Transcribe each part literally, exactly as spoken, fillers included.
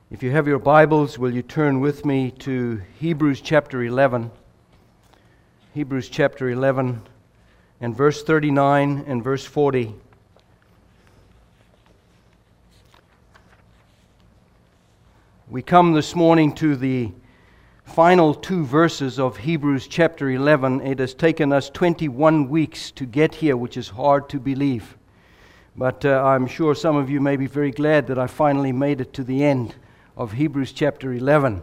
If you have your Bibles, will you turn with me to Hebrews chapter eleven? Hebrews chapter eleven and verse thirty-nine and verse forty. We come this morning to the final two verses of Hebrews chapter eleven. It has taken us twenty-one weeks to get here, which is hard to believe. But uh, I'm sure some of you may be very glad that I finally made it to the end of Hebrews chapter eleven.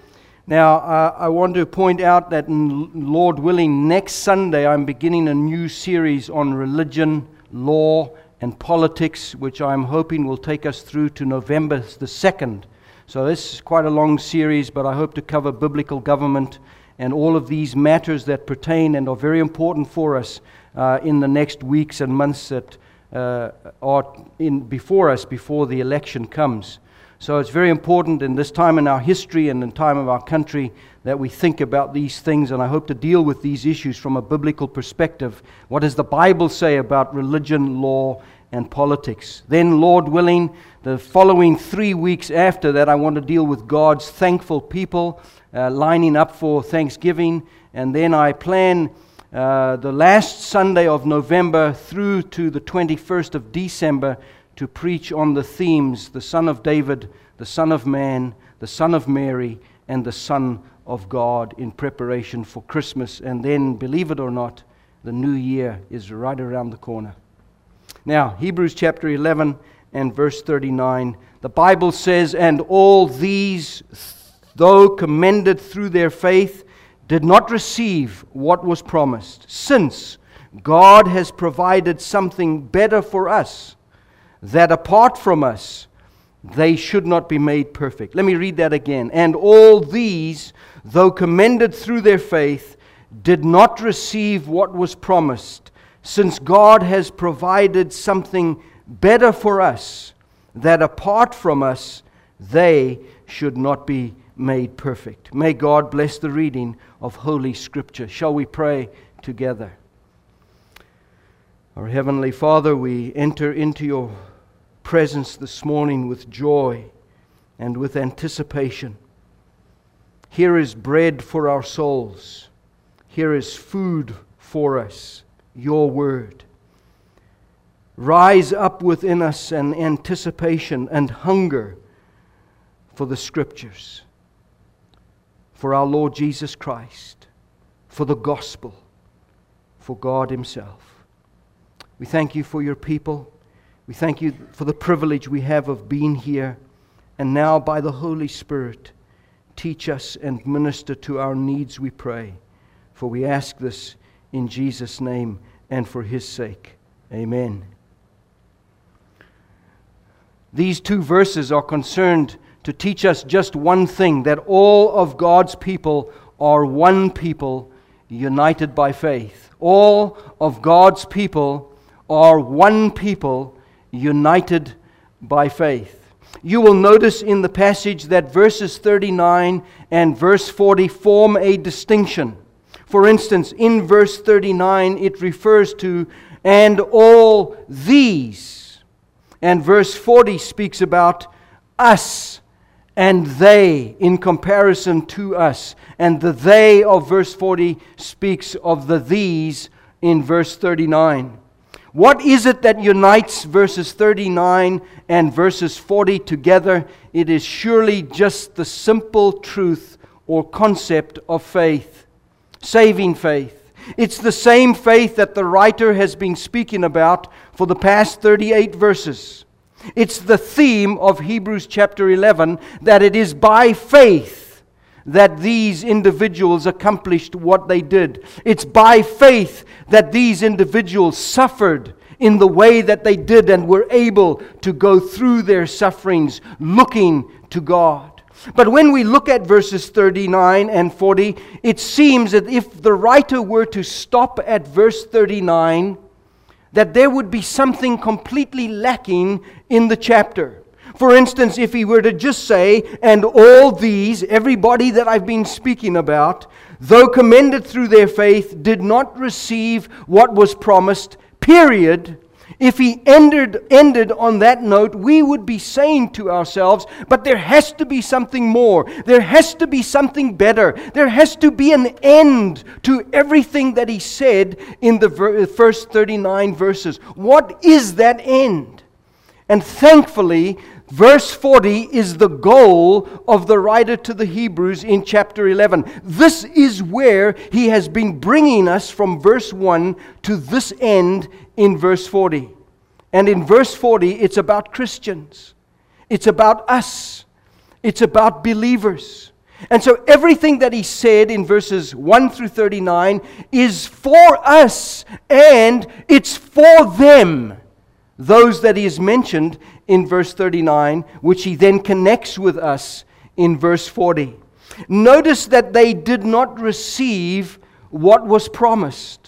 Now, uh, I want to point out that, Lord willing, next Sunday I'm beginning a new series on religion, law, and politics, which I'm hoping will take us through to November the second. So this is quite a long series, but I hope to cover biblical government and all of these matters that pertain and are very important for us uh, in the next weeks and months that uh, are in before us, before the election comes. So it's very important in this time in our history and in time of our country that we think about these things, and I hope to deal with these issues from a biblical perspective. What does the Bible say about religion, law, and politics? Then, Lord willing, the following three weeks after that, I want to deal with God's thankful people, uh, lining up for Thanksgiving, and then I plan uh, the last Sunday of November through to the twenty-first of December to preach on the themes, the Son of David, the Son of Man, the Son of Mary, and the Son of God, in preparation for Christmas. And then, believe it or not, the new year is right around the corner. Now, Hebrews chapter eleven and verse thirty-nine, the Bible says, "And all these, though commended through their faith, did not receive what was promised, since God has provided something better for us, that apart from us, they should not be made perfect." Let me read that again. "And all these, though commended through their faith, did not receive what was promised, since God has provided something better for us, that apart from us, they should not be made perfect." May God bless the reading of Holy Scripture. Shall we pray together? Our Heavenly Father, we enter into your presence this morning with joy and with anticipation. Here is bread for our souls. Here is food for us, your word. Rise up within us an anticipation and hunger for the Scriptures, for our Lord Jesus Christ, for the gospel, for God Himself. We thank you for your people. We thank you for the privilege we have of being here. And now, by the Holy Spirit, teach us and minister to our needs, we pray. For we ask this in Jesus' name and for His sake. Amen. These two verses are concerned to teach us just one thing, that all of God's people are one people united by faith. All of God's people are one people united by faith. You will notice in the passage that verses thirty-nine and verse forty form a distinction. For instance, in verse thirty-nine it refers to "and all these," and verse forty speaks about "us" and "they" in comparison to us, and the "they" of verse forty speaks of the "these" in verse thirty-nine. What is it that unites verses thirty-nine and verses forty together? It is surely just the simple truth or concept of faith, saving faith. It's the same faith that the writer has been speaking about for the past thirty-eight verses. It's the theme of Hebrews chapter eleven, that it is by faith that these individuals accomplished what they did. It's by faith that these individuals suffered in the way that they did and were able to go through their sufferings looking to God. But when we look at verses thirty-nine and forty, it seems that if the writer were to stop at verse thirty-nine, that there would be something completely lacking in the chapter. For instance, if he were to just say, "And all these," everybody that I've been speaking about, "though commended through their faith, did not receive what was promised," period, If he ended, ended on that note, we would be saying to ourselves, but there has to be something more. There has to be something better. There has to be an end to everything that he said in the ver- first thirty-nine verses. What is that end? And thankfully, verse forty is the goal of the writer to the Hebrews in chapter eleven. This is where he has been bringing us from verse one to this end in verse forty. And in verse forty, it's about Christians. It's about us. It's about believers. And so everything that he said in verses one through thirty-nine is for us, and it's for them. Those that he has mentioned in verse thirty-nine, which he then connects with us in verse forty. Notice that they did not receive what was promised.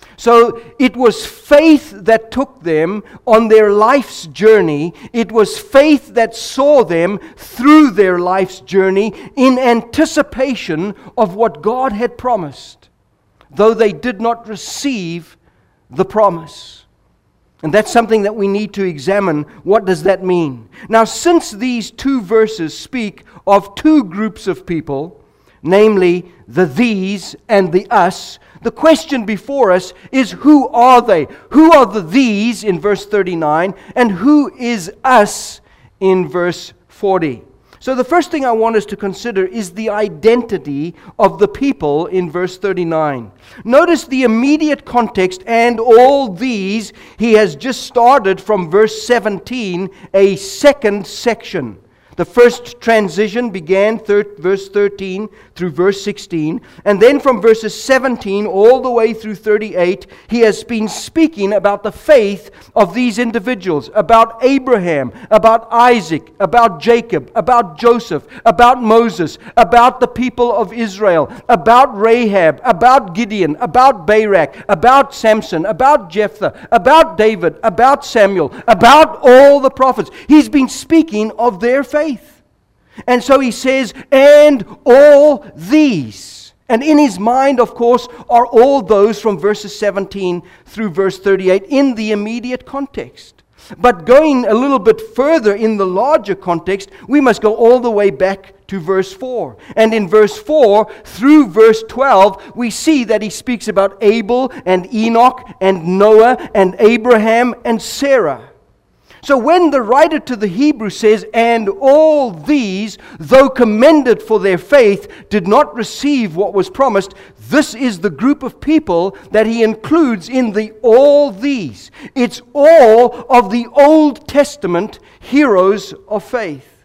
So it was faith that took them on their life's journey. It was faith that saw them through their life's journey in anticipation of what God had promised, though they did not receive the promise. And that's something that we need to examine. What does that mean? Now, since these two verses speak of two groups of people, namely the these and the us, the question before us is, who are they? Who are the these in verse thirty-nine, and who is us in verse forty? So the first thing I want us to consider is the identity of the people in verse thirty-nine. Notice the immediate context, and all these, he has just started from verse seventeen, a second section. The first transition began thir- verse thirteen through verse sixteen, and then from verses seventeen all the way through thirty-eight, he has been speaking about the faith of these individuals, about Abraham, about Isaac, about Jacob, about Joseph, about Moses, about the people of Israel, about Rahab, about Gideon, about Barak, about Samson, about Jephthah, about David, about Samuel, about all the prophets. He's been speaking of their faith. And so he says, and all these. And in his mind, of course, are all those from verses seventeen through verse thirty-eight in the immediate context. But going a little bit further in the larger context, we must go all the way back to verse four. And in verse four through verse twelve, we see that he speaks about Abel and Enoch and Noah and Abraham and Sarah. So when the writer to the Hebrews says, and all these, though commended for their faith, did not receive what was promised, this is the group of people that he includes in the all these. It's all of the Old Testament heroes of faith.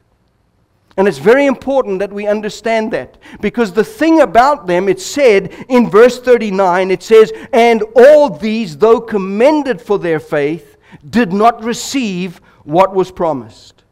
And it's very important that we understand that, because the thing about them, it said in verse thirty-nine, it says, and all these, though commended for their faith, did not receive what was promised.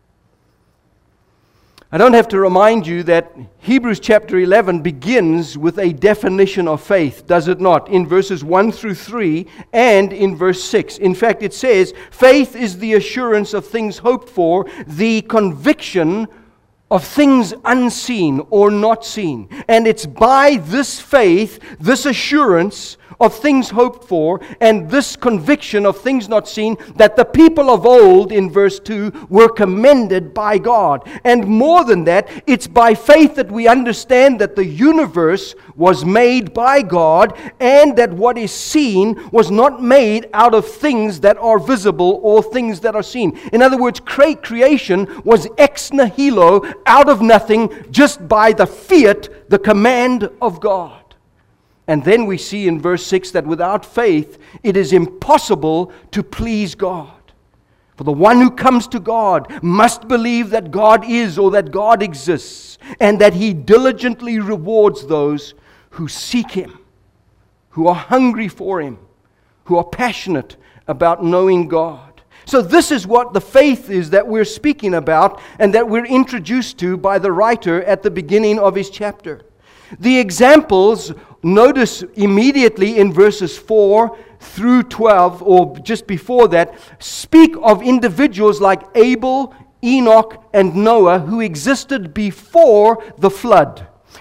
I don't have to remind you that Hebrews chapter eleven begins with a definition of faith, does it not? In verses one through three and in verse six. In fact, it says, faith is the assurance of things hoped for, the conviction of things unseen or not seen. And it's by this faith, this assurance of things hoped for, and this conviction of things not seen, that the people of old, in verse two, were commended by God. And more than that, it's by faith that we understand that the universe was made by God, and that what is seen was not made out of things that are visible or things that are seen. In other words, cre- creation was ex nihilo, out of nothing, just by the fiat, the command of God. And then we see in verse six that without faith, it is impossible to please God. For the one who comes to God must believe that God is, or that God exists, and that He diligently rewards those who seek Him, who are hungry for Him, who are passionate about knowing God. So this is what the faith is that we're speaking about, and that we're introduced to by the writer at the beginning of his chapter. The examples, notice immediately in verses four through twelve, or just before that, speak of individuals like Abel, Enoch, and Noah who existed before the flood.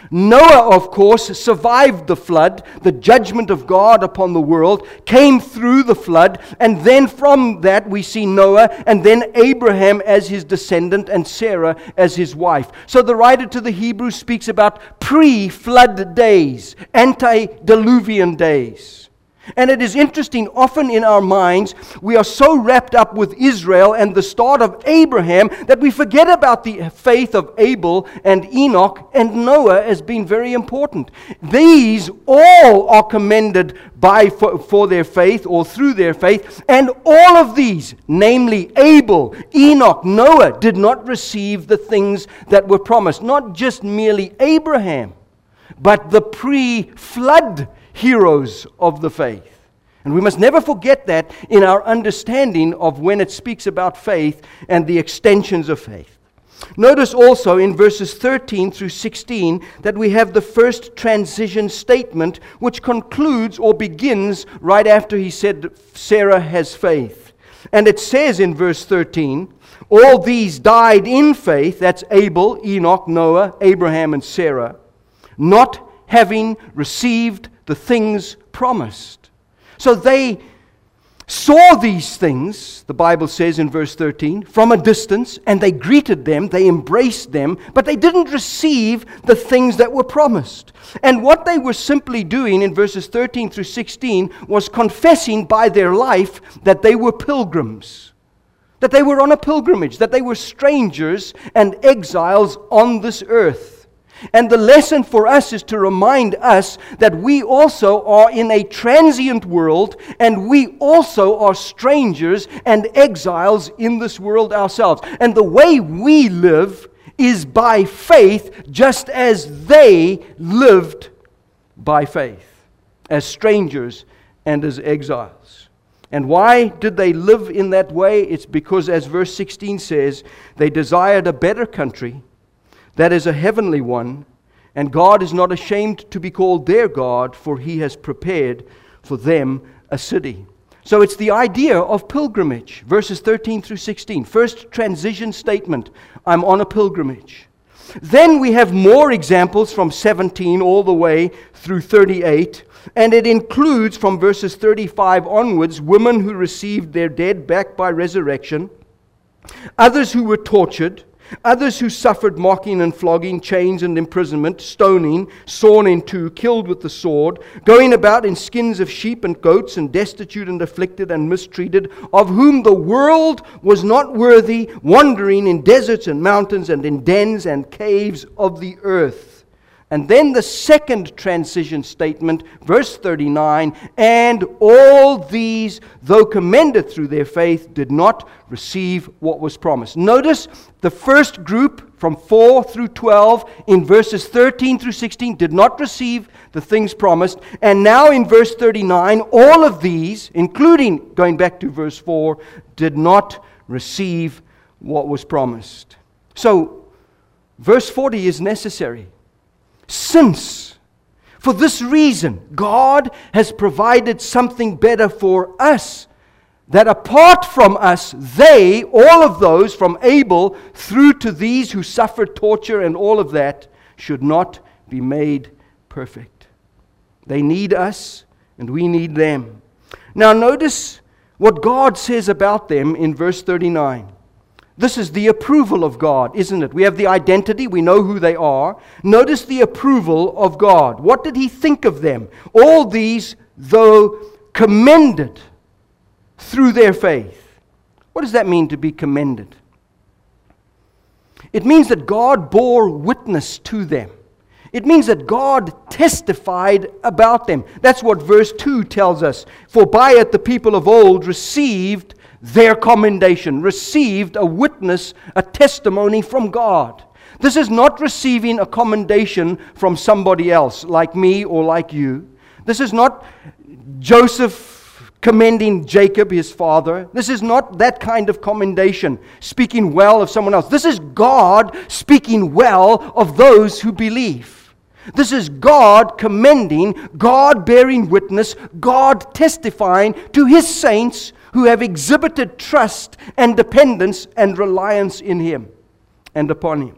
Noah, of course, survived the flood. The judgment of God upon the world came through the flood. And then from that we see Noah and then Abraham as his descendant and Sarah as his wife. So the writer to the Hebrews speaks about pre-flood days, antediluvian days. And it is interesting, often in our minds, we are so wrapped up with Israel and the start of Abraham that we forget about the faith of Abel and Enoch and Noah as being very important. These all are commended by for, for their faith or through their faith, and all of these, namely Abel, Enoch, Noah, did not receive the things that were promised. Not just merely Abraham, but the pre-flood heroes of the faith. And we must never forget that in our understanding of when it speaks about faith and the extensions of faith. Notice also in verses thirteen through sixteen that we have the first transition statement, which concludes or begins right after he said Sarah has faith. And it says in verse thirteen, all these died in faith, that's Abel, Enoch, Noah, Abraham, and Sarah, not having received the things promised. So they saw these things, the Bible says in verse thirteen, from a distance, and they greeted them, they embraced them, but they didn't receive the things that were promised. And what they were simply doing in verses thirteen through sixteen was confessing by their life that they were pilgrims, that they were on a pilgrimage, that they were strangers and exiles on this earth. And the lesson for us is to remind us that we also are in a transient world, and we also are strangers and exiles in this world ourselves. And the way we live is by faith, just as they lived by faith, as strangers and as exiles. And why did they live in that way? It's because, as verse sixteen says, they desired a better country, that is a heavenly one, and God is not ashamed to be called their God, for He has prepared for them a city. So it's the idea of pilgrimage, verses thirteen through sixteen. First transition statement, I'm on a pilgrimage. Then we have more examples from seventeen all the way through thirty-eight, and it includes from verses thirty-five onwards, women who received their dead back by resurrection, others who were tortured, others who suffered mocking and flogging, chains and imprisonment, stoning, sawn in two, killed with the sword, going about in skins of sheep and goats, and destitute and afflicted and mistreated, of whom the world was not worthy, wandering in deserts and mountains and in dens and caves of the earth. And then the second transition statement, verse thirty-nine, and all these, though commended through their faith, did not receive what was promised. Notice the first group from four through twelve in verses thirteen through sixteen did not receive the things promised. And now in verse thirty-nine, all of these, including going back to verse four, did not receive what was promised. So, verse forty is necessary. Since, for this reason, God has provided something better for us, that apart from us, they, all of those from Abel through to these who suffered torture and all of that, should not be made perfect. They need us, and we need them. Now notice what God says about them in verse thirty-nine. This is the approval of God, isn't it? We have the identity, we know who they are. Notice the approval of God. What did He think of them? All these, though commended through their faith. What does that mean, to be commended? It means that God bore witness to them. It means that God testified about them. That's what verse two tells us. For by it the people of old received their commendation, received a witness, a testimony from God. This is not receiving a commendation from somebody else, like me or like you. This is not Joseph commending Jacob, his father. This is not that kind of commendation, speaking well of someone else. This is God speaking well of those who believe. This is God commending, God bearing witness, God testifying to His saints who have exhibited trust and dependence and reliance in Him and upon Him.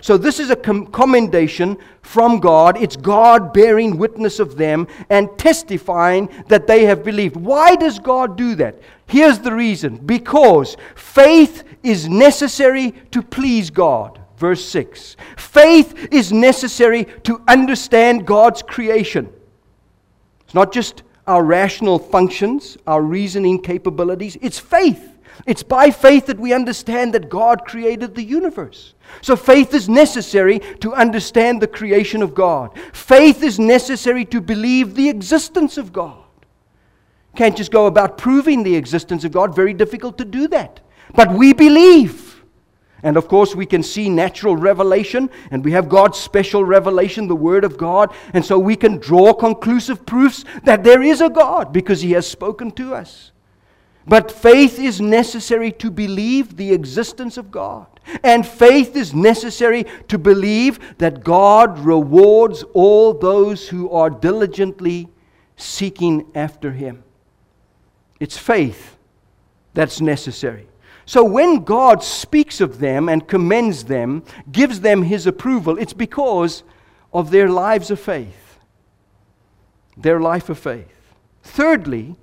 So this is a com- commendation from God. It's God bearing witness of them and testifying that they have believed. Why does God do that? Here's the reason. Because faith is necessary to please God. Verse six. Faith is necessary to understand God's creation. It's not just our rational functions, our reasoning capabilities. It's faith. It's by faith that we understand that God created the universe. So faith is necessary to understand the creation of God. Faith is necessary to believe the existence of God. Can't just go about proving the existence of God. Very difficult to do that. But we believe. And of course we can see natural revelation, and we have God's special revelation, the Word of God. And so we can draw conclusive proofs that there is a God because He has spoken to us. But faith is necessary to believe the existence of God. And faith is necessary to believe that God rewards all those who are diligently seeking after Him. It's faith that's necessary. So when God speaks of them and commends them, gives them His approval, it's because of their lives of faith. Their life of faith. Thirdly,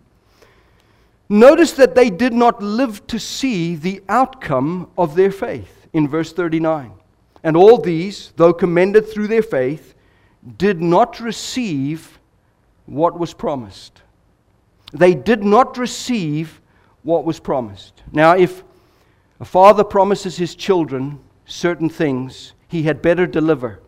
notice that they did not live to see the outcome of their faith in verse thirty-nine. And all these, though commended through their faith, did not receive what was promised. They did not receive what was promised. Now, if a father promises his children certain things, he had better deliver.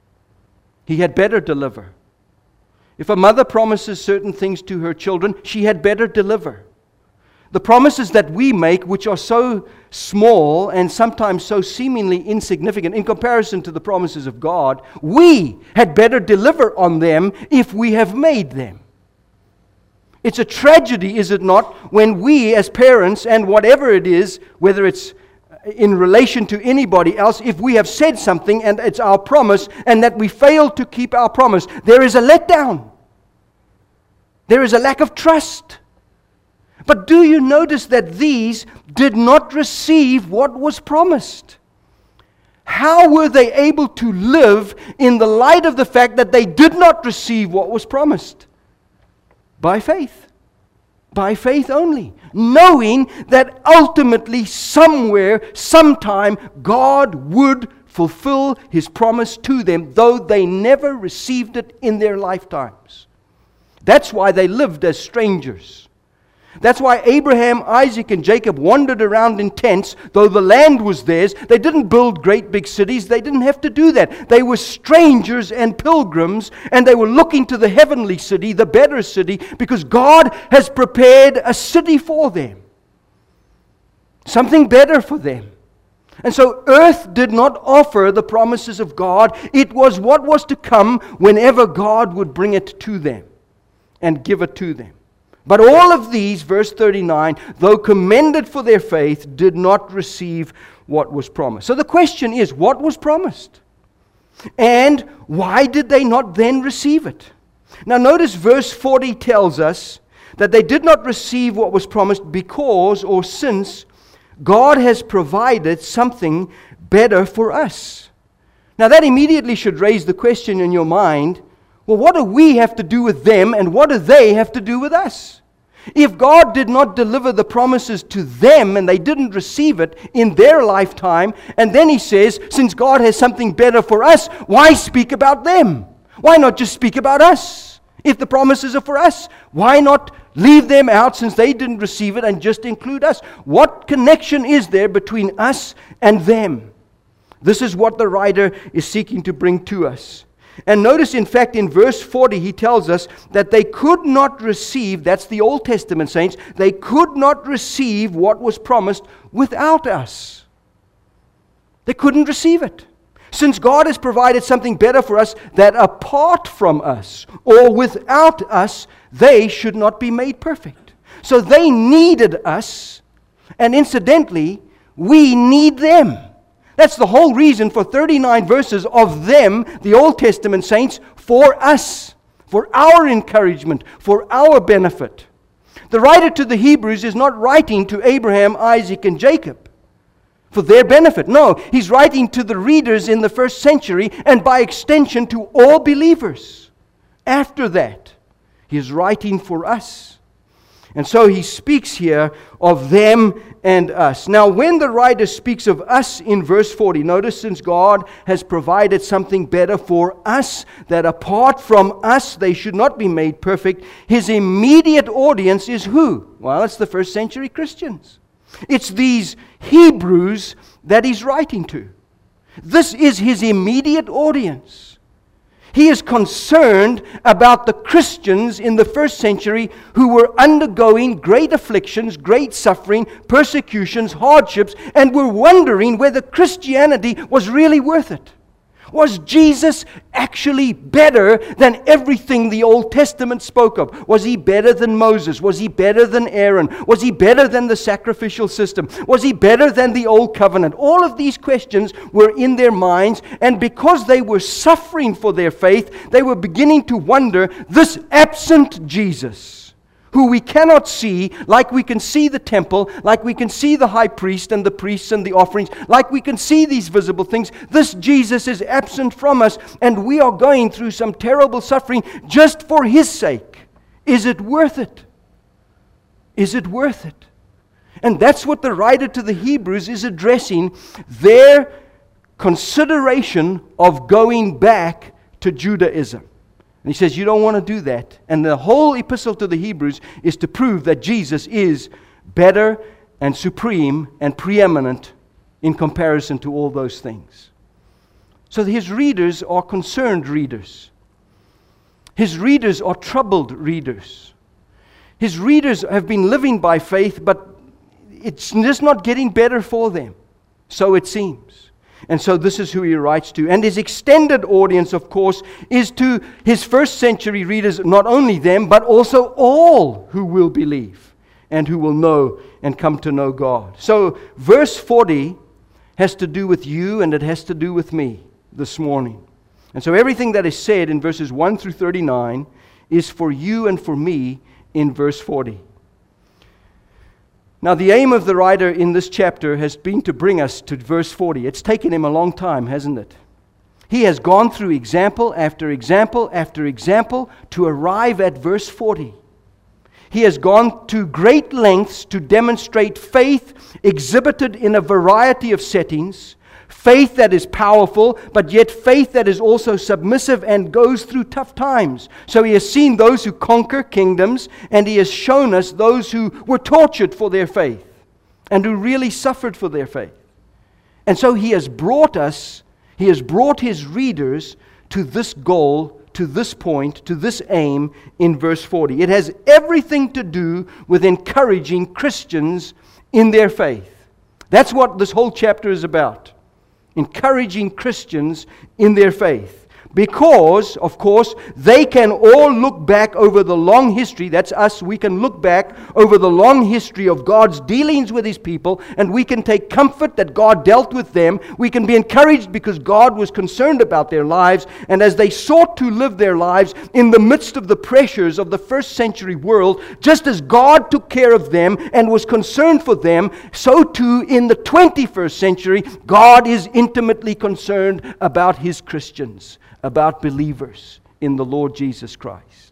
He had better deliver. If a mother promises certain things to her children, she had better deliver. The promises that we make, which are so small and sometimes so seemingly insignificant in comparison to the promises of God, we had better deliver on them if we have made them. It's a tragedy, is it not, when we as parents, and whatever it is, whether it's in relation to anybody else, if we have said something and it's our promise and that we fail to keep our promise, there is a letdown. There is a lack of trust. But do you notice that these did not receive what was promised? How were they able to live in the light of the fact that they did not receive what was promised? By faith. By faith only. Knowing that ultimately, somewhere, sometime, God would fulfill His promise to them, though they never received it in their lifetimes. That's why they lived as strangers. That's why Abraham, Isaac, and Jacob wandered around in tents, though the land was theirs. They didn't build great big cities. They didn't have to do that. They were strangers and pilgrims, and they were looking to the heavenly city, the better city, because God has prepared a city for them. Something better for them. And so earth did not offer the promises of God. It was what was to come whenever God would bring it to them and give it to them. But all of these, verse thirty-nine, though commended for their faith, did not receive what was promised. So the question is, what was promised? And why did they not then receive it? Now notice verse forty tells us that they did not receive what was promised because or since God has provided something better for us. Now that immediately should raise the question in your mind, well, what do we have to do with them and what do they have to do with us? If God did not deliver the promises to them and they didn't receive it in their lifetime, and then He says, since God has something better for us, why speak about them? Why not just speak about us? If the promises are for us, why not leave them out since they didn't receive it and just include us? What connection is there between us and them? This is what the writer is seeking to bring to us. And notice, in fact, in verse forty, he tells us that they could not receive, that's the Old Testament saints, they could not receive what was promised without us. They couldn't receive it. Since God has provided something better for us, that apart from us or without us, they should not be made perfect. So they needed us, and incidentally, we need them. That's the whole reason for thirty-nine verses of them, the Old Testament saints, for us, for our encouragement, for our benefit. The writer to the Hebrews is not writing to Abraham, Isaac, and Jacob. for their benefit. No, he's writing to the readers in the first century, and by extension to all believers. After that, he is writing for us. And so he speaks here of them and us. Now, when the writer speaks of us in verse forty, notice, since God has provided something better for us, that apart from us they should not be made perfect, his immediate audience is who? Well, it's the first century Christians. It's these Hebrews that he's writing to. This is his immediate audience. He is concerned about the Christians in the first century who were undergoing great afflictions, great suffering, persecutions, hardships, and were wondering whether Christianity was really worth it. Was Jesus actually better than everything the Old Testament spoke of? Was he better than Moses? Was he better than Aaron? Was he better than the sacrificial system? Was he better than the Old Covenant? All of these questions were in their minds, and because they were suffering for their faith, they were beginning to wonder, this absent Jesus, who we cannot see, like we can see the temple, like we can see the high priest and the priests and the offerings, like we can see these visible things, this Jesus is absent from us, and we are going through some terrible suffering just for his sake. Is it worth it? Is it worth it? And that's what the writer to the Hebrews is addressing, their consideration of going back to Judaism. And he says, you don't want to do that. And the whole epistle to the Hebrews is to prove that Jesus is better and supreme and preeminent in comparison to all those things. So his readers are concerned readers. His readers are troubled readers. His readers have been living by faith, but it's just not getting better for them. So it seems. And so this is who he writes to. And his extended audience, of course, is to his first century readers, not only them, but also all who will believe and who will know and come to know God. So verse forty has to do with you, and it has to do with me this morning. And so everything that is said in verses one through thirty-nine is for you and for me in verse forty. Now, the aim of the writer in this chapter has been to bring us to verse forty. It's taken him a long time, hasn't it? He has gone through example after example after example to arrive at verse forty. He has gone to great lengths to demonstrate faith exhibited in a variety of settings, faith that is powerful, but yet faith that is also submissive and goes through tough times. So he has seen those who conquer kingdoms, and he has shown us those who were tortured for their faith and who really suffered for their faith. And so he has brought us, he has brought his readers to this goal, to this point, to this aim in verse forty. It has everything to do with encouraging Christians in their faith. That's what this whole chapter is about. Encouraging Christians in their faith. Because, of course, they can all look back over the long history, that's us, we can look back over the long history of God's dealings with his people, and we can take comfort that God dealt with them. We can be encouraged because God was concerned about their lives, and as they sought to live their lives in the midst of the pressures of the first century world, just as God took care of them and was concerned for them, so too in the twenty-first century, God is intimately concerned about his Christians, about believers in the Lord Jesus Christ.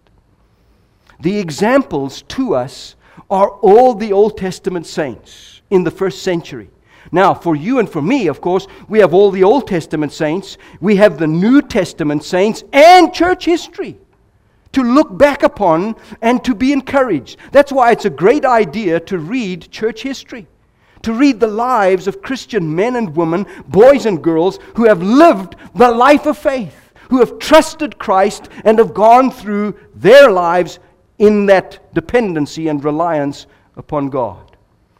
The examples to us are all the Old Testament saints in the first century. Now, for you and for me, of course, we have all the Old Testament saints, we have the New Testament saints, and church history to look back upon and to be encouraged. That's why it's a great idea to read church history, to read the lives of Christian men and women, boys and girls, who have lived the life of faith, who have trusted Christ and have gone through their lives in that dependency and reliance upon God.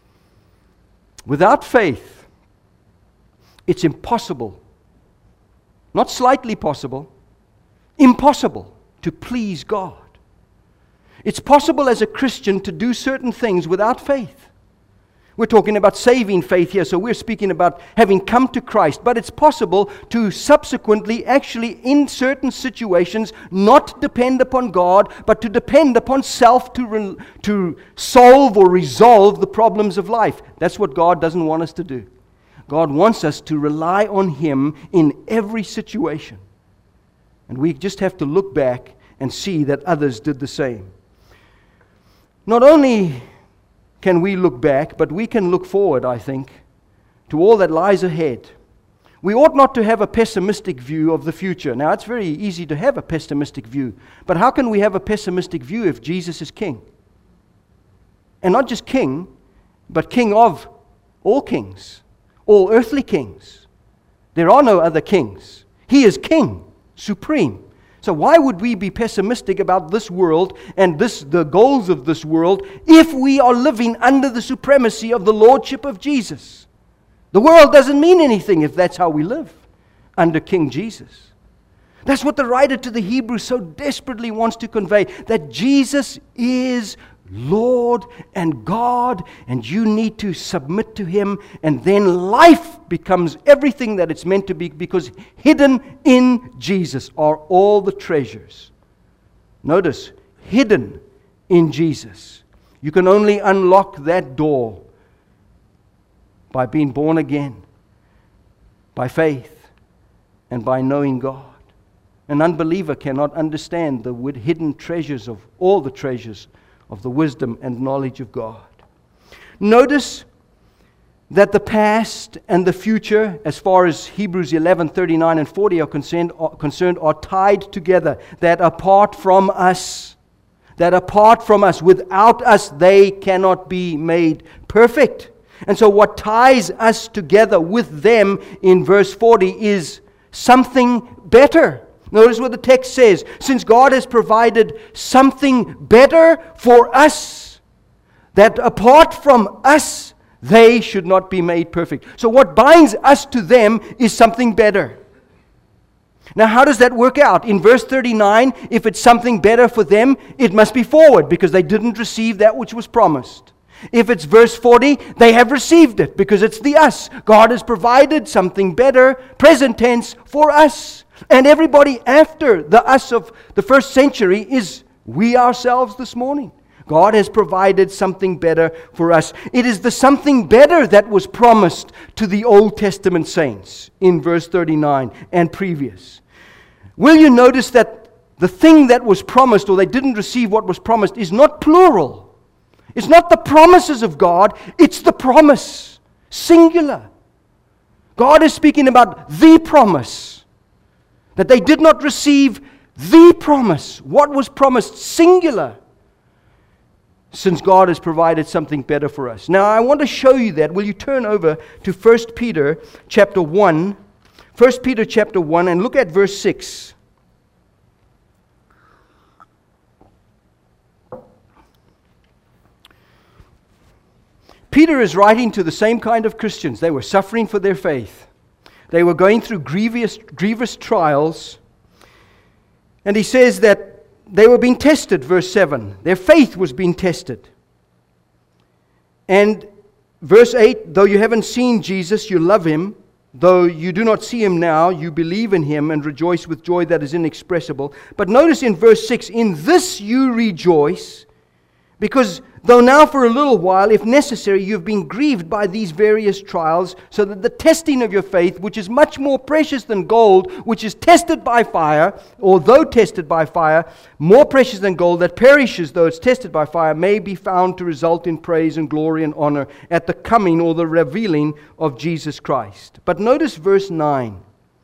Without faith, it's impossible, not slightly possible, impossible to please God. It's possible as a Christian to do certain things without faith. We're talking about saving faith here, so we're speaking about having come to Christ. But it's possible to subsequently, actually, in certain situations, not depend upon God, but to depend upon self to, re- to solve or resolve the problems of life. That's what God doesn't want us to do. God wants us to rely on Him in every situation. And we just have to look back and see that others did the same. Not only can we look back, but we can look forward, I think, to all that lies ahead. We ought not to have a pessimistic view of the future. Now, it's very easy to have a pessimistic view, but how can we have a pessimistic view if Jesus is King? And not just King, but King of all kings, all earthly kings. There are no other kings. He is King, supreme. So why would we be pessimistic about this world and this, the goals of this world, if we are living under the supremacy of the Lordship of Jesus? The world doesn't mean anything if that's how we live, under King Jesus. That's what the writer to the Hebrews so desperately wants to convey, that Jesus is Lord and God, and you need to submit to Him, and then life becomes everything that it's meant to be, because hidden in Jesus are all the treasures. Notice, hidden in Jesus. You can only unlock that door by being born again, by faith, and by knowing God. An unbeliever cannot understand the hidden treasures of all the treasures of the wisdom and knowledge of God. Notice that the past and the future, as far as Hebrews eleven, thirty-nine and forty are concerned, are concerned, are tied together. That apart from us, that apart from us, without us, they cannot be made perfect. And so what ties us together with them in verse forty is something better. Notice what the text says. Since God has provided something better for us, that apart from us, they should not be made perfect. So what binds us to them is something better. Now, how does that work out? In verse thirty-nine, if it's something better for them, it must be forward, because they didn't receive that which was promised. If it's verse forty, they have received it, because it's the us. God has provided something better, present tense, for us. And everybody after the us of the first century is we ourselves this morning. God has provided something better for us. It is the something better that was promised to the Old Testament saints in verse thirty-nine and previous. Will you notice that the thing that was promised, or they didn't receive what was promised, is not plural. It's not the promises of God, it's the promise, singular. God is speaking about the promise. That they did not receive the promise. What was promised? Singular. Since God has provided something better for us. Now I want to show you that. Will you turn over to First Peter chapter one. First Peter chapter one, and look at verse six. Peter is writing to the same kind of Christians. They were suffering for their faith. They were going through grievous, grievous trials. And he says that they were being tested, verse seven. Their faith was being tested. And verse eight, though you haven't seen Jesus, you love Him. Though you do not see Him now, you believe in Him and rejoice with joy that is inexpressible. But notice in verse six, in this you rejoice, because though now for a little while, if necessary, you've been grieved by these various trials, so that the testing of your faith, which is much more precious than gold, which is tested by fire, or though tested by fire, more precious than gold that perishes though it's tested by fire, may be found to result in praise and glory and honor at the coming or the revealing of Jesus Christ. But notice verse nine.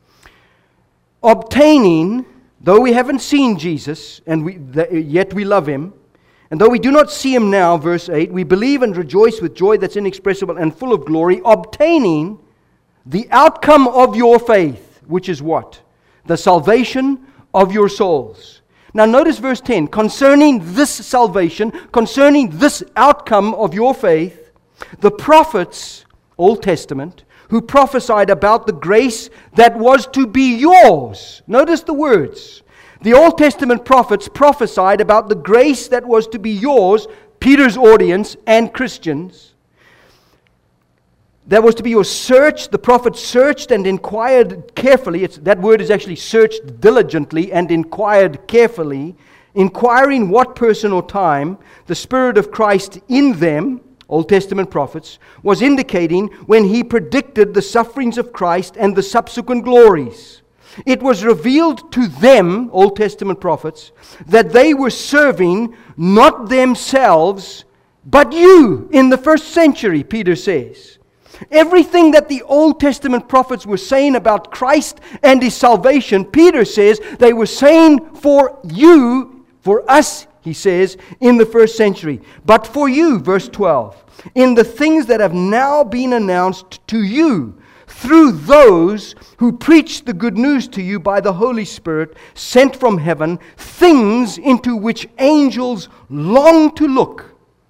Obtaining, though we haven't seen Jesus, and we, yet we love Him, and though we do not see Him now, verse eight, we believe and rejoice with joy that's inexpressible and full of glory, obtaining the outcome of your faith, which is what? The salvation of your souls. Now notice verse ten, concerning this salvation, concerning this outcome of your faith, the prophets, Old Testament, who prophesied about the grace that was to be yours. Notice the words. The Old Testament prophets prophesied about the grace that was to be yours, Peter's audience and Christians. That was to be your search. The prophets searched and inquired carefully. It's, that word is actually searched diligently and inquired carefully, inquiring what person or time the Spirit of Christ in them, Old Testament prophets, was indicating when he predicted the sufferings of Christ and the subsequent glories. It was revealed to them, Old Testament prophets, that they were serving not themselves, but you in the first century, Peter says. Everything that the Old Testament prophets were saying about Christ and His salvation, Peter says they were saying for you, for us, he says, in the first century. But for you, verse twelve, in the things that have now been announced to you through those who preach the good news to you by the Holy Spirit sent from heaven, things into which angels long to look.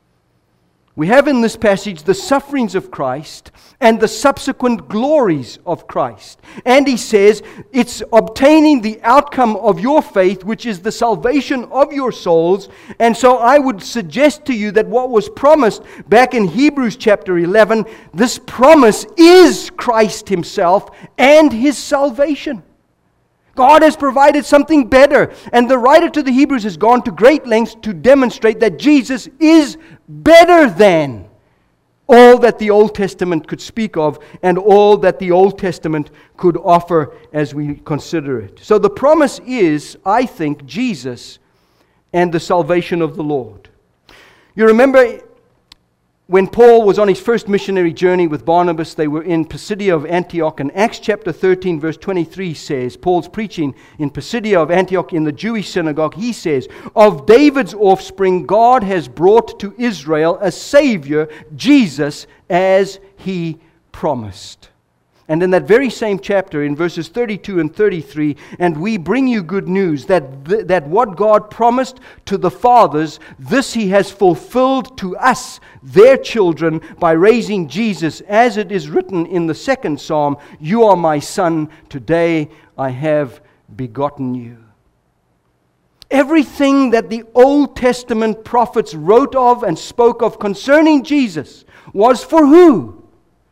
We have in this passage the sufferings of Christ and the subsequent glories of Christ. And he says it's obtaining the outcome of your faith, which is the salvation of your souls. And so I would suggest to you that what was promised back in Hebrews chapter eleven, this promise is Christ Himself and His salvation. God has provided something better. And the writer to the Hebrews has gone to great lengths to demonstrate that Jesus is better than all that the Old Testament could speak of and all that the Old Testament could offer as we consider it. So the promise is, I think, Jesus and the salvation of the Lord. You remember when Paul was on his first missionary journey with Barnabas, they were in Pisidia of Antioch, and Acts chapter thirteen verse twenty-three says, Paul's preaching in Pisidia of Antioch in the Jewish synagogue, he says, of David's offspring God has brought to Israel a Savior, Jesus, as He promised. And in that very same chapter, in verses thirty-two and thirty-three, and we bring you good news that th- that what God promised to the fathers, this He has fulfilled to us, their children, by raising Jesus, as it is written in the second psalm, you are my son, today I have begotten you. Everything that the Old Testament prophets wrote of and spoke of concerning Jesus was for who?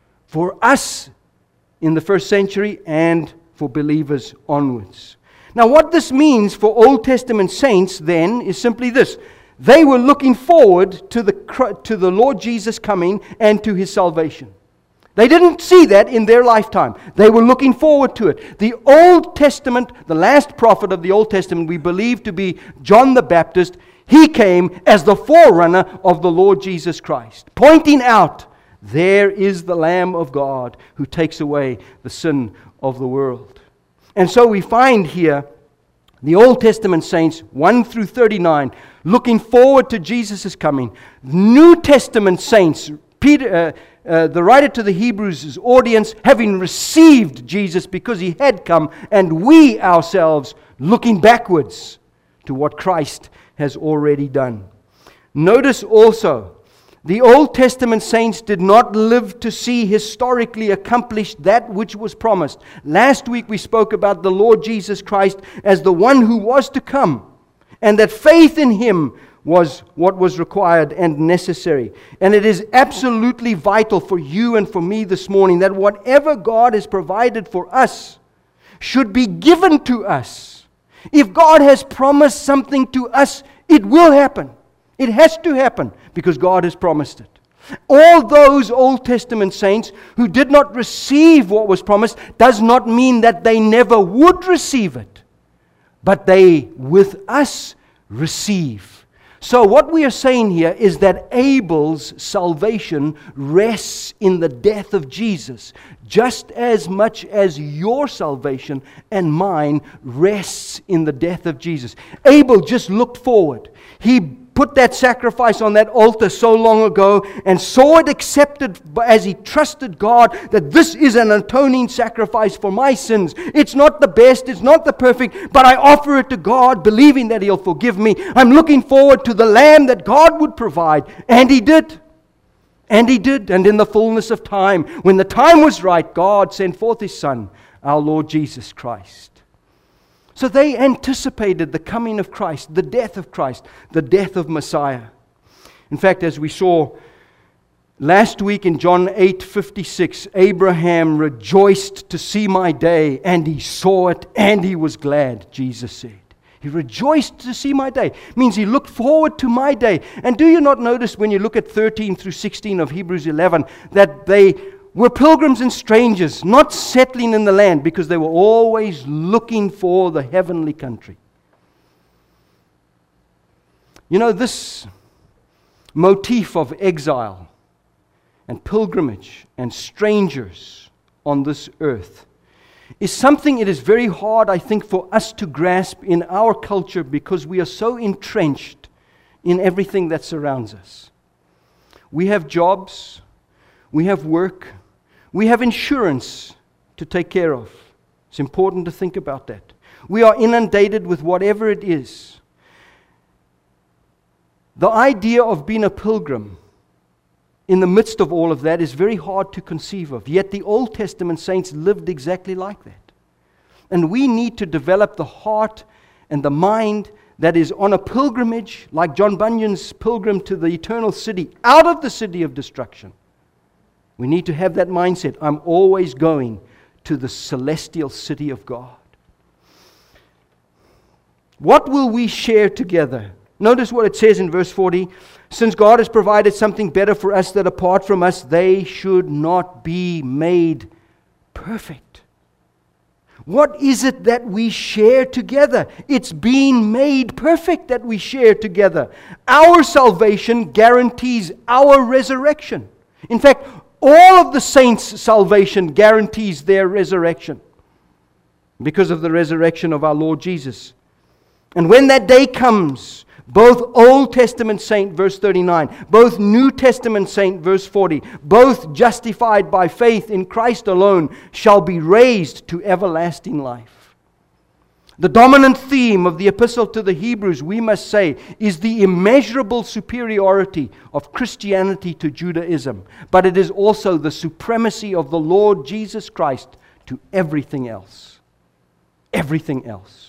For us in the first century and for believers onwards. Now what this means for Old Testament saints then is simply this. They were looking forward to the, to the Lord Jesus coming and to His salvation. They didn't see that in their lifetime. They were looking forward to it. The Old Testament, the last prophet of the Old Testament, we believe to be John the Baptist, he came as the forerunner of the Lord Jesus Christ, pointing out, there is the Lamb of God who takes away the sin of the world. And so we find here the Old Testament saints, one through thirty-nine, looking forward to Jesus' coming. New Testament saints, Peter, uh, uh, the writer to the Hebrews' audience, having received Jesus because He had come, and we ourselves looking backwards to what Christ has already done. Notice also, the Old Testament saints did not live to see historically accomplished that which was promised. Last week we spoke about the Lord Jesus Christ as the one who was to come, and that faith in Him was what was required and necessary. And it is absolutely vital for you and for me this morning that whatever God has provided for us should be given to us. If God has promised something to us, it will happen. It has to happen because God has promised it. All those Old Testament saints who did not receive what was promised does not mean that they never would receive it, but they with us receive. So what we are saying here is that Abel's salvation rests in the death of Jesus, just as much as your salvation and mine rests in the death of Jesus. Abel just looked forward. He put that sacrifice on that altar so long ago and saw it accepted as he trusted God that this is an atoning sacrifice for my sins. It's not the best, it's not the perfect, but I offer it to God believing that He'll forgive me. I'm looking forward to the lamb that God would provide. And He did. And He did. And in the fullness of time, when the time was right, God sent forth His Son, our Lord Jesus Christ. So they anticipated the coming of Christ, the death of Christ, the death of Messiah. In fact, as we saw last week in John eight fifty-six, Abraham rejoiced to see my day, and he saw it, and he was glad, Jesus said. He rejoiced to see my day. Means he looked forward to my day. And do you not notice when you look at thirteen through sixteen of Hebrews eleven that they were pilgrims and strangers, not settling in the land, because they were always looking for the heavenly country. You know, this motif of exile and pilgrimage and strangers on this earth is something it is very hard, I think, for us to grasp in our culture, because we are so entrenched in everything that surrounds us. We have jobs, we have work, we have insurance to take care of. It's important to think about that. We are inundated with whatever it is. The idea of being a pilgrim in the midst of all of that is very hard to conceive of. Yet the Old Testament saints lived exactly like that. And we need to develop the heart and the mind that is on a pilgrimage, like John Bunyan's pilgrim to the eternal city, out of the city of destruction. We need to have that mindset. I'm always going to the celestial city of God. What will we share together? Notice what it says in verse forty. Since God has provided something better for us, that apart from us they should not be made perfect. What is it that we share together? It's being made perfect that we share together. Our salvation guarantees our resurrection. In fact, all of the saints' salvation guarantees their resurrection because of the resurrection of our Lord Jesus. And when that day comes, both Old Testament saint, verse thirty-nine, both New Testament saint, verse forty, both justified by faith in Christ alone, shall be raised to everlasting life. The dominant theme of the epistle to the Hebrews, we must say, is the immeasurable superiority of Christianity to Judaism, but it is also the supremacy of the Lord Jesus Christ to everything else. Everything else.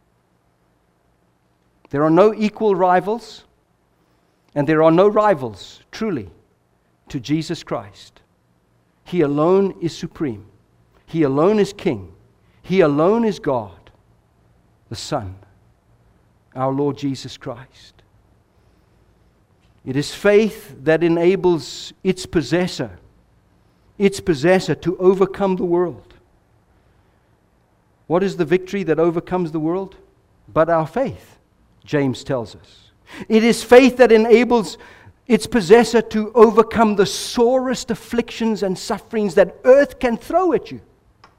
There are no equal rivals, and there are no rivals, truly, to Jesus Christ. He alone is supreme. He alone is King. He alone is God, the Son, our Lord Jesus Christ. It is faith that enables its possessor, its possessor to overcome the world. What is the victory that overcomes the world? But our faith. James tells us. It is faith that enables its possessor to overcome the sorest afflictions and sufferings that earth can throw at you.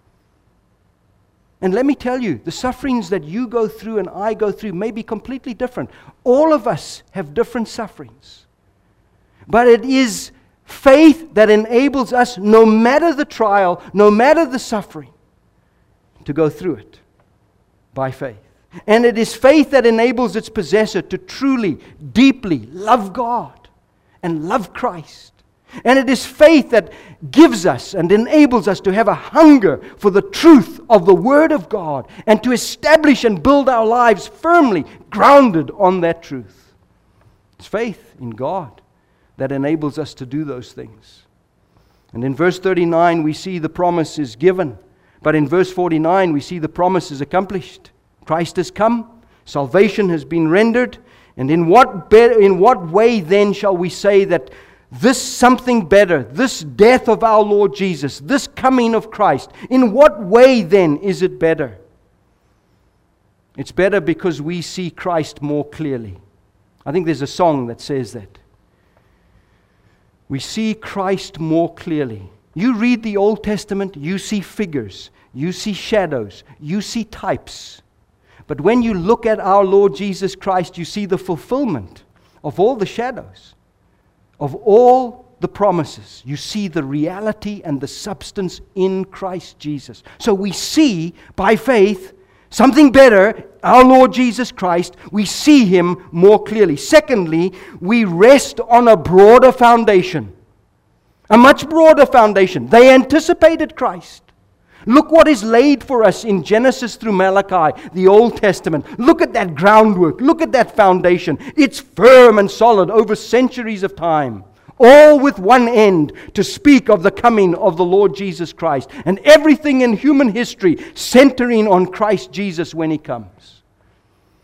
And let me tell you, the sufferings that you go through and I go through may be completely different. All of us have different sufferings. But it is faith that enables us, no matter the trial, no matter the suffering, to go through it by faith. And it is faith that enables its possessor to truly, deeply love God and love Christ. And it is faith that gives us and enables us to have a hunger for the truth of the Word of God and to establish and build our lives firmly grounded on that truth. It's faith in God that enables us to do those things. And in verse thirty-nine we see the promise is given, but in verse forty-nine we see the promise is accomplished. Christ has come, salvation has been rendered, and in what be- in what way then shall we say that this something better, this death of our Lord Jesus, this coming of Christ, in what way then is it better? It's better because we see Christ more clearly. I think there's a song that says that. We see Christ more clearly. You read the Old Testament, you see figures, you see shadows, you see types. But when you look at our Lord Jesus Christ, you see the fulfillment of all the shadows, of all the promises. You see the reality and the substance in Christ Jesus. So we see, by faith, something better, our Lord Jesus Christ. We see Him more clearly. Secondly, we rest on a broader foundation. A much broader foundation. They anticipated Christ. Look what is laid for us in Genesis through Malachi, the Old Testament. Look at that groundwork. Look at that foundation. It's firm and solid over centuries of time. All with one end, to speak of the coming of the Lord Jesus Christ. And everything in human history centering on Christ Jesus when He comes.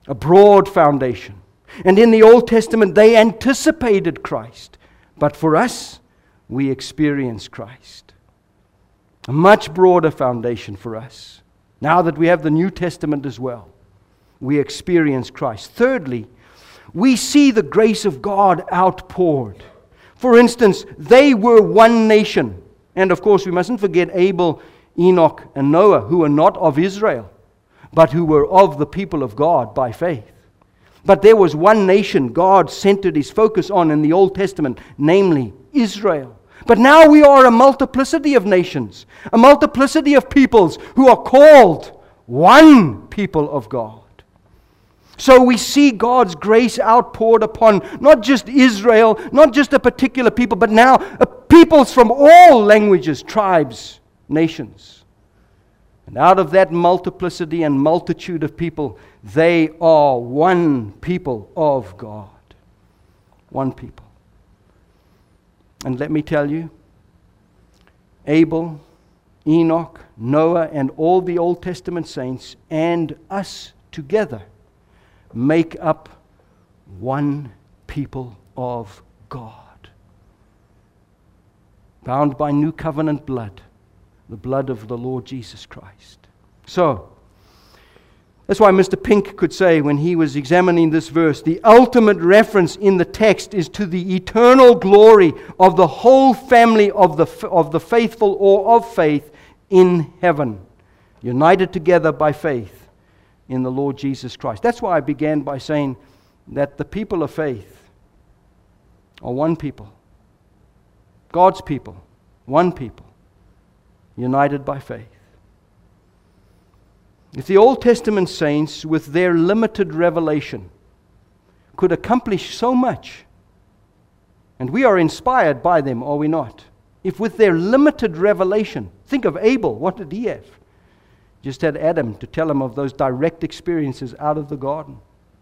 a broad foundation. And in the Old Testament, they anticipated Christ. But for us, we experience Christ. A much broader foundation for us. Now that we have the New Testament as well, we experience Christ. Thirdly, we see the grace of God outpoured. For instance, they were one nation. And of course, we mustn't forget Abel, Enoch, and Noah, who were not of Israel, but who were of the people of God by faith. But there was one nation God centered His focus on in the Old Testament, namely Israel. But now we are a multiplicity of nations, a multiplicity of peoples who are called one people of God. So we see God's grace outpoured upon not just Israel, not just a particular people, but now peoples from all languages, tribes, nations. And out of that multiplicity and multitude of people, they are one people of God. One people. And let me tell you, Abel, Enoch, Noah, and all the Old Testament saints, and us together, make up one people of God. Bound by new covenant blood, the blood of the Lord Jesus Christ. So, that's why Mister Pink could say when he was examining this verse, the ultimate reference in the text is to the eternal glory of the whole family of the, of the faithful or of faith in heaven, united together by faith in the Lord Jesus Christ. That's why I began by saying that the people of faith are one people. God's people, one people, united by faith. If the Old Testament saints, with their limited revelation, could accomplish so much, and we are inspired by them, are we not? If with their limited revelation, think of Abel, what did he have? Just had Adam to tell him of those direct experiences out of the garden.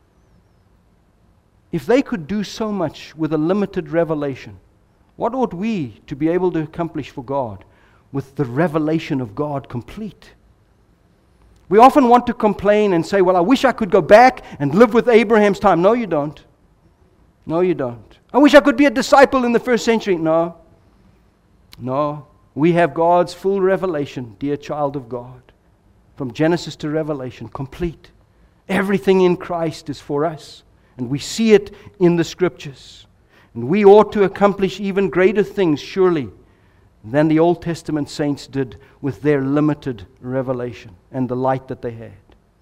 If they could do so much with a limited revelation, what ought we to be able to accomplish for God with the revelation of God complete? We often want to complain and say, well, I wish I could go back and live with Abraham's time. No, you don't. No, you don't. I wish I could be a disciple in the first century. No. No. We have God's full revelation, dear child of God. From Genesis to Revelation, complete. Everything in Christ is for us. And we see it in the Scriptures. And we ought to accomplish even greater things, surely, than the Old Testament saints did with their limited revelation and the light that they had.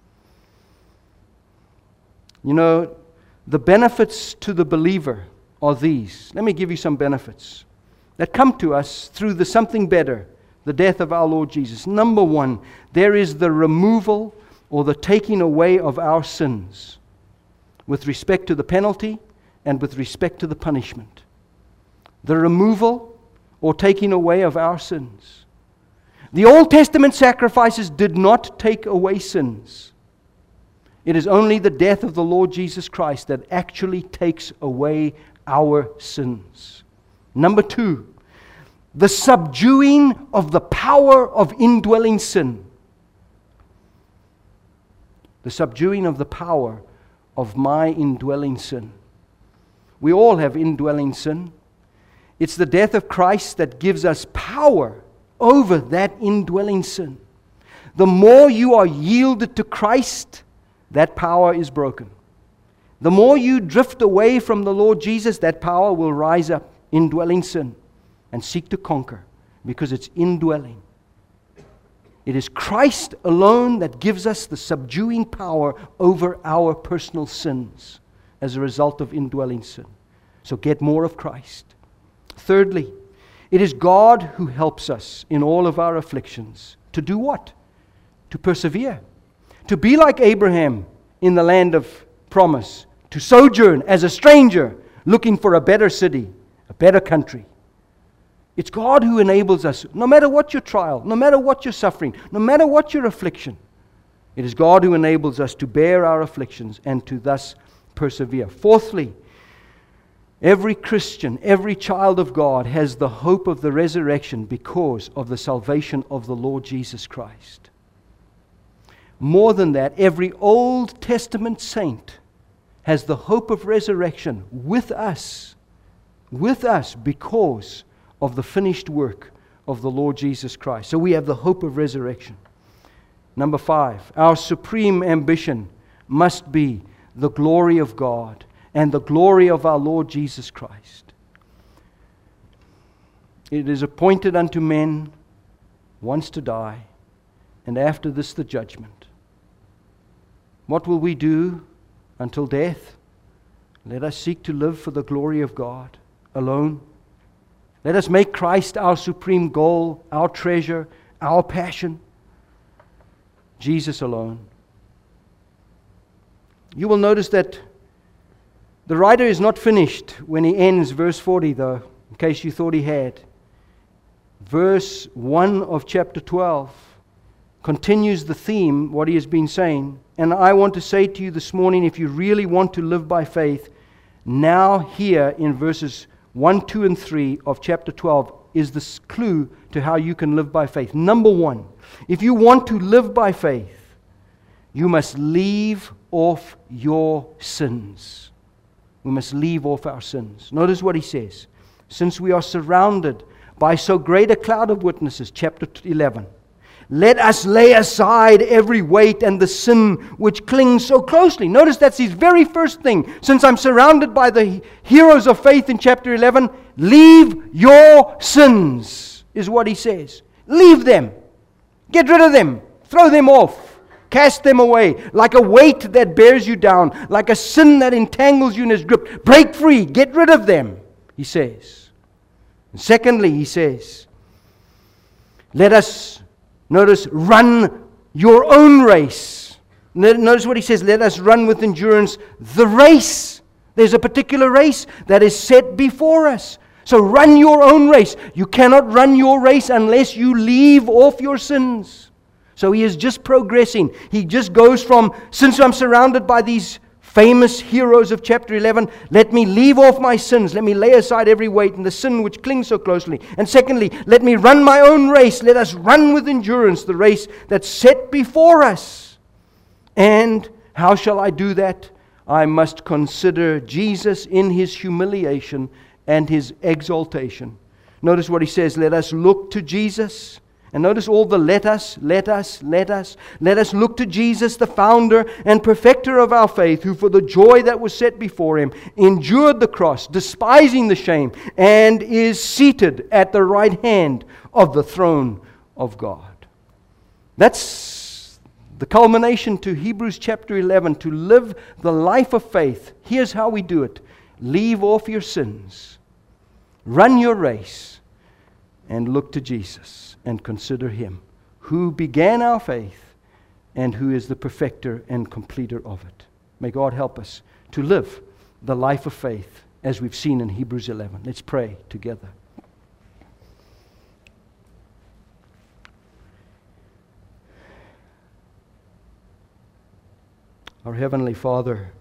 You know, the benefits to the believer are these. Let me give you some benefits that come to us through the something better, the death of our Lord Jesus. Number one, there is the removal or the taking away of our sins with respect to the penalty and with respect to the punishment. The removal or taking away of our sins. The Old Testament sacrifices did not take away sins. It is only the death of the Lord Jesus Christ that actually takes away our sins. Number two, the subduing of the power of indwelling sin. The subduing of the power of my indwelling sin. We all have indwelling sin. It's the death of Christ that gives us power over that indwelling sin. The more you are yielded to Christ, that power is broken. The more you drift away from the Lord Jesus, that power will rise up, indwelling sin, and seek to conquer, because it's indwelling. It is Christ alone that gives us the subduing power over our personal sins as a result of indwelling sin. So get more of Christ. Thirdly, it is God who helps us in all of our afflictions. To do what? To persevere. To be like Abraham in the land of promise. To sojourn as a stranger, looking for a better city, a better country. It's God who enables us, no matter what your trial, no matter what your suffering, no matter what your affliction. It is God who enables us to bear our afflictions and to thus persevere. Fourthly, every Christian, every child of God has the hope of the resurrection because of the salvation of the Lord Jesus Christ. more than that, every Old Testament saint has the hope of resurrection with us, with us because of the finished work of the Lord Jesus Christ. So we have the hope of resurrection. Number five, our supreme ambition must be the glory of God and the glory of our Lord Jesus Christ. It is appointed unto men once to die, and after this the judgment. What will we do until death? Let us seek to live for the glory of God alone. Let us make Christ our supreme goal, our treasure, our passion. Jesus alone. You will notice that the writer is not finished when he ends verse forty, though, in case you thought he had. Verse one of chapter twelve continues the theme, what he has been saying. And I want to say to you this morning, if you really want to live by faith, now here in verses one, two, and three of chapter twelve is the clue to how you can live by faith. Number one, if you want to live by faith, you must leave off your sins. We must leave off our sins. Notice what he says. Since we are surrounded by so great a cloud of witnesses, chapter eleven, let us lay aside every weight and the sin which clings so closely. Notice that's his very first thing. Since I'm surrounded by the heroes of faith in chapter eleven, leave your sins, is what he says. Leave them. Get rid of them. Throw them off. Cast them away. Like a weight that bears you down. Like a sin that entangles you in his grip. Break free. Get rid of them, he says. And secondly, he says, let us Notice, run your own race. Notice what he says, let us run with endurance the race. There's a particular race that is set before us. So run your own race. You cannot run your race unless you leave off your sins. So he is just progressing. He just goes from, since I'm surrounded by these famous heroes of chapter eleven, let me leave off my sins. Let me lay aside every weight and the sin which clings so closely. And secondly, let me run my own race. Let us run with endurance the race that's set before us. And how shall I do that? I must consider Jesus in his humiliation and his exaltation. Notice what he says, let us look to Jesus. And notice all the let us, let us, let us. Let us look to Jesus, the founder and perfecter of our faith, who for the joy that was set before him endured the cross, despising the shame, and is seated at the right hand of the throne of God. That's the culmination to Hebrews chapter eleven, to live the life of faith. Here's how we do it. Leave off your sins. Run your race. And look to Jesus and consider him, who began our faith and who is the perfecter and completer of it. May God help us to live the life of faith as we've seen in Hebrews eleven. Let's pray together. Our Heavenly Father,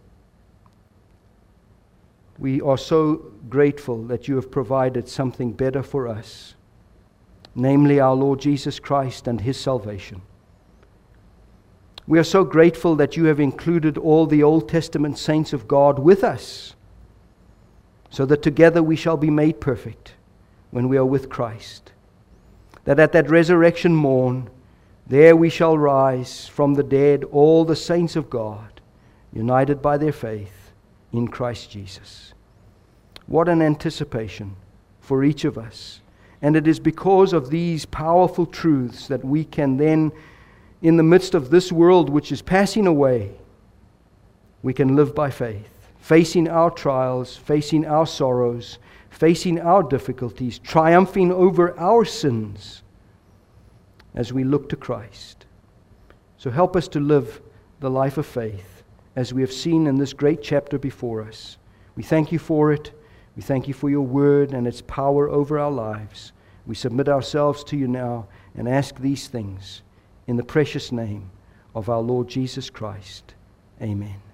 we are so grateful that you have provided something better for us, namely our Lord Jesus Christ and his salvation. We are so grateful that you have included all the Old Testament saints of God with us, so that together we shall be made perfect when we are with Christ. That at that resurrection morn, there we shall rise from the dead, all the saints of God, united by their faith in Christ Jesus. What an anticipation for each of us. And it is because of these powerful truths that we can then, in the midst of this world which is passing away, we can live by faith, facing our trials, facing our sorrows, facing our difficulties, triumphing over our sins as we look to Christ. So help us to live the life of faith as we have seen in this great chapter before us. We thank you for it. We thank you for your word and its power over our lives. We submit ourselves to you now and ask these things in the precious name of our Lord Jesus Christ. Amen.